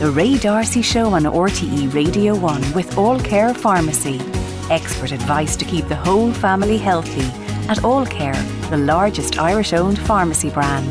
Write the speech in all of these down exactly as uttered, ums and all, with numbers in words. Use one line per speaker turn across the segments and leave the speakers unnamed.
The Ray D'Arcy Show on R T E Radio one with All Care Pharmacy. Expert advice to keep the whole family healthy at All Care, the largest Irish-owned pharmacy brand.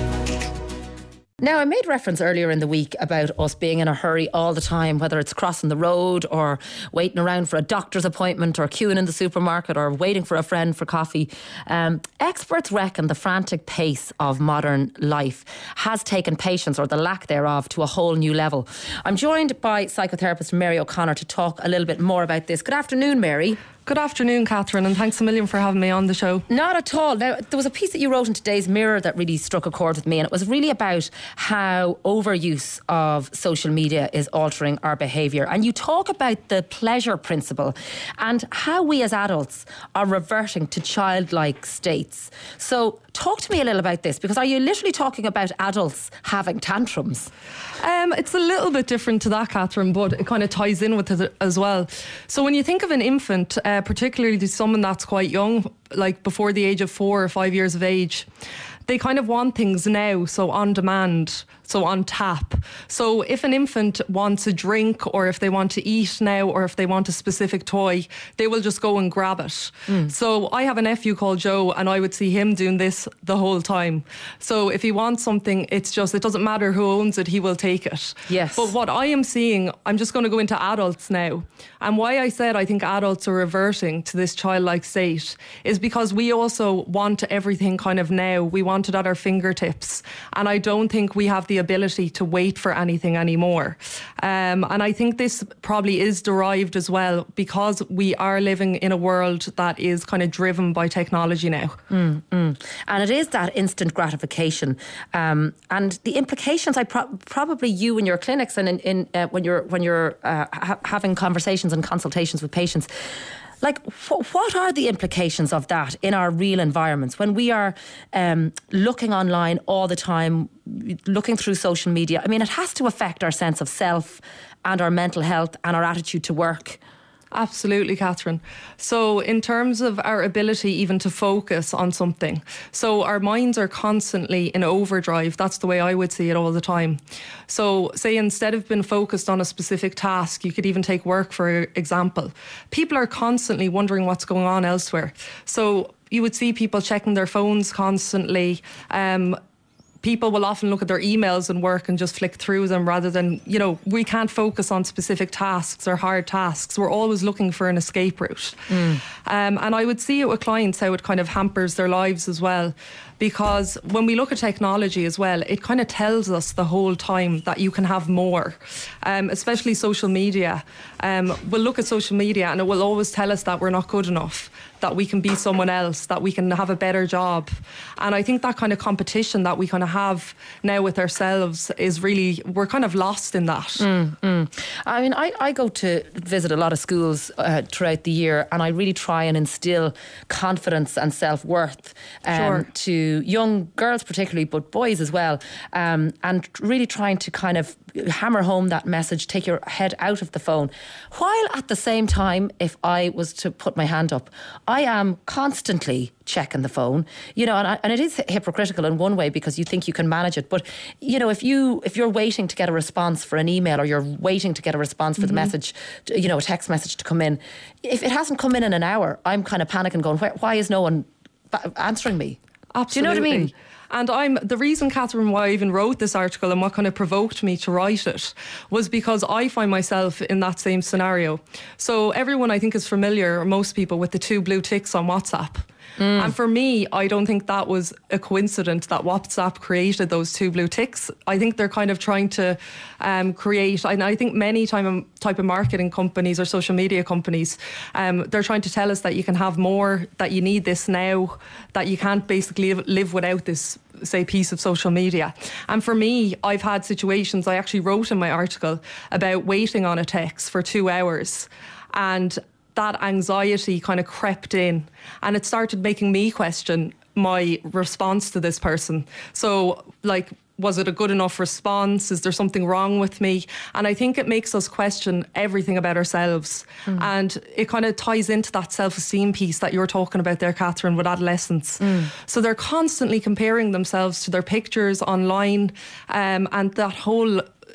Now, I made reference earlier in the week about us being in a hurry all the time, whether it's crossing the road or waiting around for a doctor's appointment or queuing in the supermarket or waiting for a friend for coffee. Um, experts reckon the frantic pace of modern life has taken patience, or the lack thereof, to a whole new level. I'm joined by psychotherapist Mary O'Connor to talk a little bit more about this. Good afternoon, Mary.
Good afternoon, Catherine, and thanks a million for having me on the show.
Not at all. Now, there was a piece that you wrote in today's Mirror that really struck a chord with me, and it was really about how overuse of social media is altering our behaviour. And you talk about the pleasure principle and how we as adults are reverting to childlike states. So talk to me a little about this, because are you literally talking about adults having tantrums?
Um, it's a little bit different to that, Catherine, but it kind of ties in with it as well. So when you think of an infant, uh, particularly someone that's quite young, like before the age of four or five years of age, they kind of want things now, so on demand, so on tap. So if an infant wants a drink, or if they want to eat now, or if they want a specific toy, they will just go and grab it. Mm. So I have a nephew called Joe, and I would see him doing this the whole time. So if he wants something, it's just, it doesn't matter who owns it, he will take it.
Yes.
But what I am seeing, I'm just going to go into adults now. And why I said I think adults are reverting to this childlike state is because we also want everything kind of now. We want it at our fingertips, and I don't think we have the ability to wait for anything anymore. Um, and I think this probably is derived as well because we are living in a world that is kind of driven by technology now.
Mm, mm. And it is that instant gratification, um, and the implications. I pro- probably you in your clinics and in, in uh, when you're when you're uh, ha- having conversations and consultations with patients. Like, wh- what are the implications of that in our real environments when we are um, looking online all the time, looking through social media? I mean, it has to affect our sense of self and our mental health and our attitude to work.
Absolutely, Catherine. So in terms of our ability even to focus on something, so our minds are constantly in overdrive. That's the way I would see it all the time. So say instead of being focused on a specific task, you could even take work for example. People are constantly wondering what's going on elsewhere. So you would see people checking their phones constantly. Um, People will often look at their emails and work and just flick through them rather than, you know, we can't focus on specific tasks or hard tasks. We're always looking for an escape route. Mm. Um, and I would see it with clients how it kind of hampers their lives as well. Because when we look at technology as well, it kind of tells us the whole time that you can have more, um, especially social media. Um, we'll look at social media and it will always tell us that we're not good enough, that we can be someone else, that we can have a better job. And I think that kind of competition that we kind of have now with ourselves is really, we're kind of lost in that.
Mm, mm. I mean, I, I go to visit a lot of schools uh, throughout the year, and I really try and instill confidence and self-worth um,
sure.
to young girls particularly, but boys as well, um, and really trying to kind of hammer home that message, take your head out of the phone, while at the same time, if I was to put my hand up, I am constantly checking the phone, you know, and, I, and it is hypocritical in one way because you think you can manage it, but you know, if you if you're waiting to get a response for an email, or you're waiting to get a response for mm-hmm. the message, you know, a text message to come in, if it hasn't come in in an hour, I'm kind of panicking, going, why, why is no one answering me?
Absolutely.
Do you know what I mean?
And I'm the reason, Catherine, why I even wrote this article and what kind of provoked me to write it was because I find myself in that same scenario. So everyone, I think, is familiar, or most people, with the two blue ticks on WhatsApp. Mm. And for me, I don't think that was a coincidence that WhatsApp created those two blue ticks. I think they're kind of trying to um, create, and I think many time, type of marketing companies or social media companies, um, they're trying to tell us that you can have more, that you need this now, that you can't basically live, live without this, say, piece of social media. And for me, I've had situations, I actually wrote in my article about waiting on a text for two hours, and that anxiety kind of crept in, and it started making me question my response to this person. So, like, was it a good enough response? Is there something wrong with me? And I think it makes us question everything about ourselves. Mm. And it kind of ties into that self-esteem piece that you're talking about there, Catherine, with adolescents. Mm. So they're constantly comparing themselves to their pictures online, um, and that whole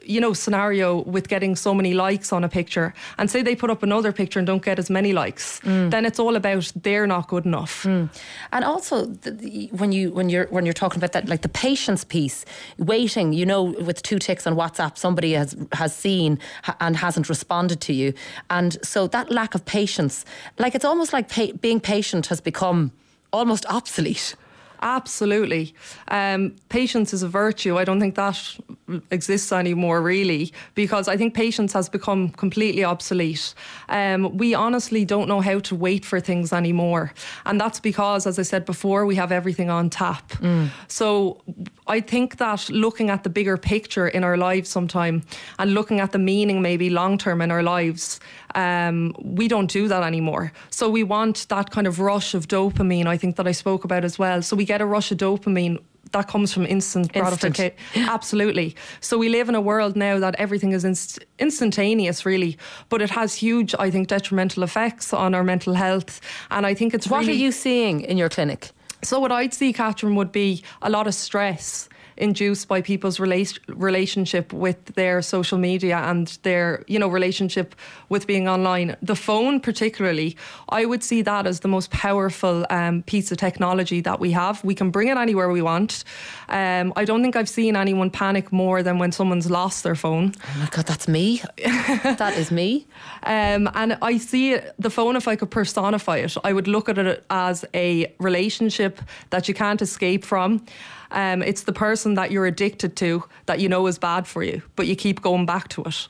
you know, scenario with getting so many likes on a picture, and say they put up another picture and don't get as many likes, mm. then it's all about they're not good enough.
Mm. And also, the, the, when you when you're when you're talking about that, like the patience piece, waiting, you know, with two ticks on WhatsApp, somebody has has seen ha- and hasn't responded to you, and so that lack of patience, like it's almost like pa- being patient has become almost obsolete.
Absolutely. Um, patience is a virtue. I don't think that exists anymore, really, because I think patience has become completely obsolete. Um, we honestly don't know how to wait for things anymore. And that's because, as I said before, we have everything on tap. Mm. So I think that looking at the bigger picture in our lives sometime and looking at the meaning maybe long term in our lives, um, we don't do that anymore. So we want that kind of rush of dopamine, I think, that I spoke about as well. So we get a rush of dopamine that comes from instant gratification. Absolutely. So we live in a world now that everything is inst- instantaneous, really, but it has huge, I think, detrimental effects on our mental health. And I think it's
what
really...
are you seeing in your clinic?
So what I'd see, Catherine, would be a lot of stress induced by people's rela- relationship with their social media and their, you know, relationship with being online. The phone particularly, I would see that as the most powerful um, piece of technology that we have. We can bring it anywhere we want. Um, I don't think I've seen anyone panic more than when someone's lost their phone.
Oh my God, that's me. That is me.
Um, and I see it, the phone, if I could personify it, I would look at it as a relationship that you can't escape from. Um, it's the person that you're addicted to that you know is bad for you, but you keep going back to it.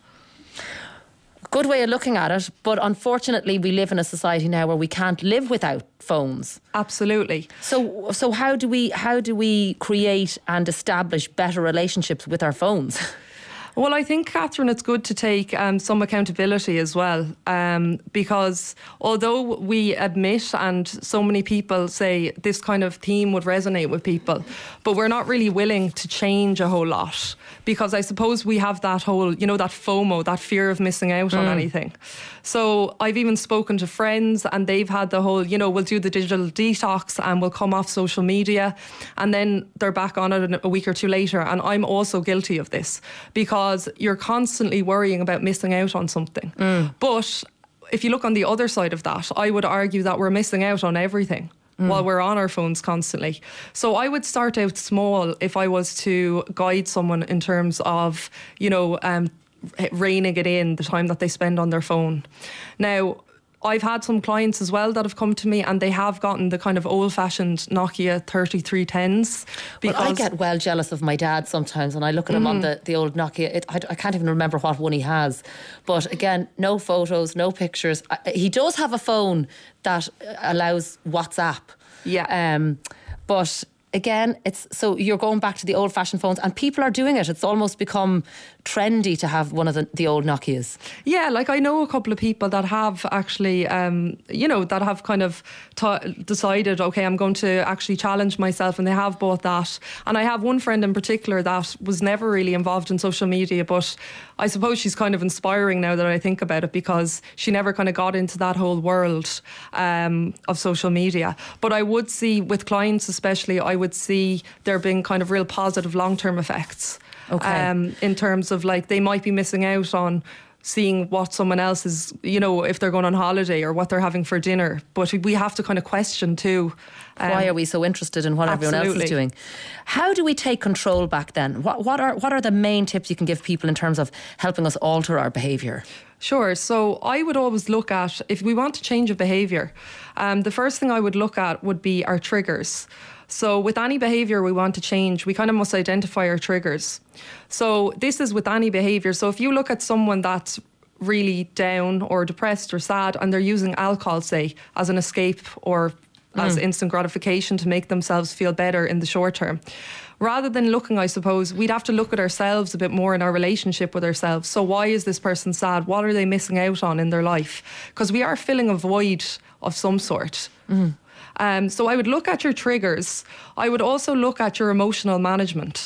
Good way of looking at it, but unfortunately we live in a society now where we can't live without phones.
Absolutely.
So so how do we how do we create and establish better relationships with our phones?
Well, I think, Catherine, it's good to take um, some accountability as well, um, because although we admit and so many people say this kind of theme would resonate with people, but we're not really willing to change a whole lot, because I suppose we have that whole, you know, that FOMO, that fear of missing out mm. on anything. So I've even spoken to friends and they've had the whole, you know, we'll do the digital detox and we'll come off social media, and then they're back on it a week or two later. And I'm also guilty of this, because you're constantly worrying about missing out on something. Mm. But if you look on the other side of that, I would argue that we're missing out on everything. Mm. While we're on our phones constantly. So I would start out small if I was to guide someone in terms of, you know, um, reining it in, the time that they spend on their phone. Now, I've had some clients as well that have come to me and they have gotten the kind of old-fashioned Nokia thirty-three tens.
Well, I get well jealous of my dad sometimes, and I look at him mm. on the, the old Nokia. It, I, I can't even remember what one he has. But again, no photos, no pictures. I, he does have a phone that allows WhatsApp.
Yeah.
Um, but again, it's so you're going back to the old-fashioned phones, and people are doing it. It's almost become trendy to have one of the, the old Nokias.
Yeah, like I know a couple of people that have actually, um, you know, that have kind of t- decided, okay, I'm going to actually challenge myself, and they have bought that. And I have one friend in particular that was never really involved in social media, but I suppose she's kind of inspiring now that I think about it, because she never kind of got into that whole world um, of social media. But I would see with clients especially, I would see there being kind of real positive long-term effects.
Okay.
Um, in terms of like they might be missing out on seeing what someone else is, you know, if they're going on holiday or what they're having for dinner. But we have to kind of question too.
Um, Why are we so interested in what
absolutely.
everyone else is doing? How do we take control back then? What, what are what are the main tips you can give people in terms of helping us alter our behaviour?
Sure. So I would always look at, if we want to change a behaviour, um, the first thing I would look at would be our triggers. So with any behaviour we want to change, we kind of must identify our triggers. So this is with any behaviour. So if you look at someone that's really down or depressed or sad and they're using alcohol, say, as an escape or as mm. instant gratification to make themselves feel better in the short term, rather than looking, I suppose, we'd have to look at ourselves a bit more in our relationship with ourselves. So why is this person sad? What are they missing out on in their life? Because we are filling a void of some sort. Mm. Um, so I would look at your triggers. I would also look at your emotional management.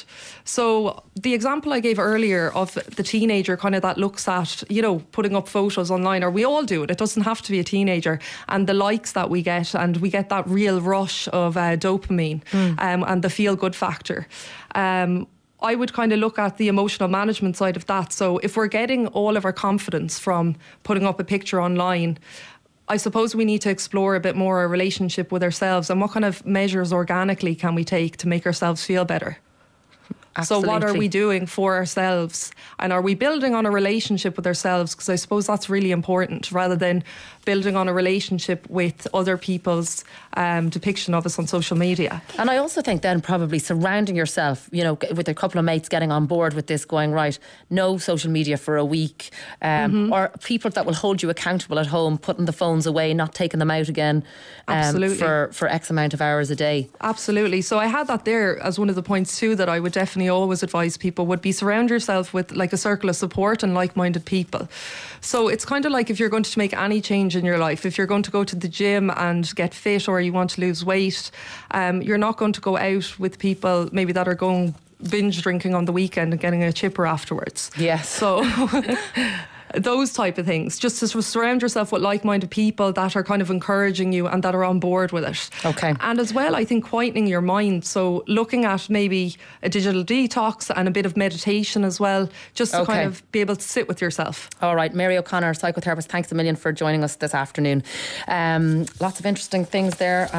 So the example I gave earlier of the teenager kind of that looks at, you know, putting up photos online, or we all do it. It doesn't have to be a teenager. And the likes that we get, and we get that real rush of uh, dopamine mm. um, and the feel-good factor. Um, I would kind of look at the emotional management side of that. So if we're getting all of our confidence from putting up a picture online, I suppose we need to explore a bit more our relationship with ourselves and what kind of measures organically can we take to make ourselves feel better.
Absolutely.
So what are we doing for ourselves? And are we building on a relationship with ourselves? Because I suppose that's really important, rather than building on a relationship with other people's um, depiction of us on social media.
And I also think then probably surrounding yourself, you know, with a couple of mates getting on board with this, going, right, no social media for a week, um, mm-hmm. or people that will hold you accountable at home, putting the phones away, not taking them out again um,
Absolutely.
for, for X amount of hours a day.
Absolutely. So I had that there as one of the points too that I would definitely always advise people would be surround yourself with like a circle of support and like-minded people. So it's kind of like if you're going to make any change in your life, if you're going to go to the gym and get fit, or you want to lose weight, um, you're not going to go out with people maybe that are going binge drinking on the weekend and getting a chipper afterwards.
Yes.
So those type of things, just to surround yourself with like-minded people that are kind of encouraging you and that are on board with it.
Okay.
And as well, I think quietening your mind, so looking at maybe a digital detox and a bit of meditation as well, just to
Okay.
kind of be able to sit with yourself.
All right, Mary O'Connor, psychotherapist, thanks a million for joining us this afternoon. Um, lots of interesting things there.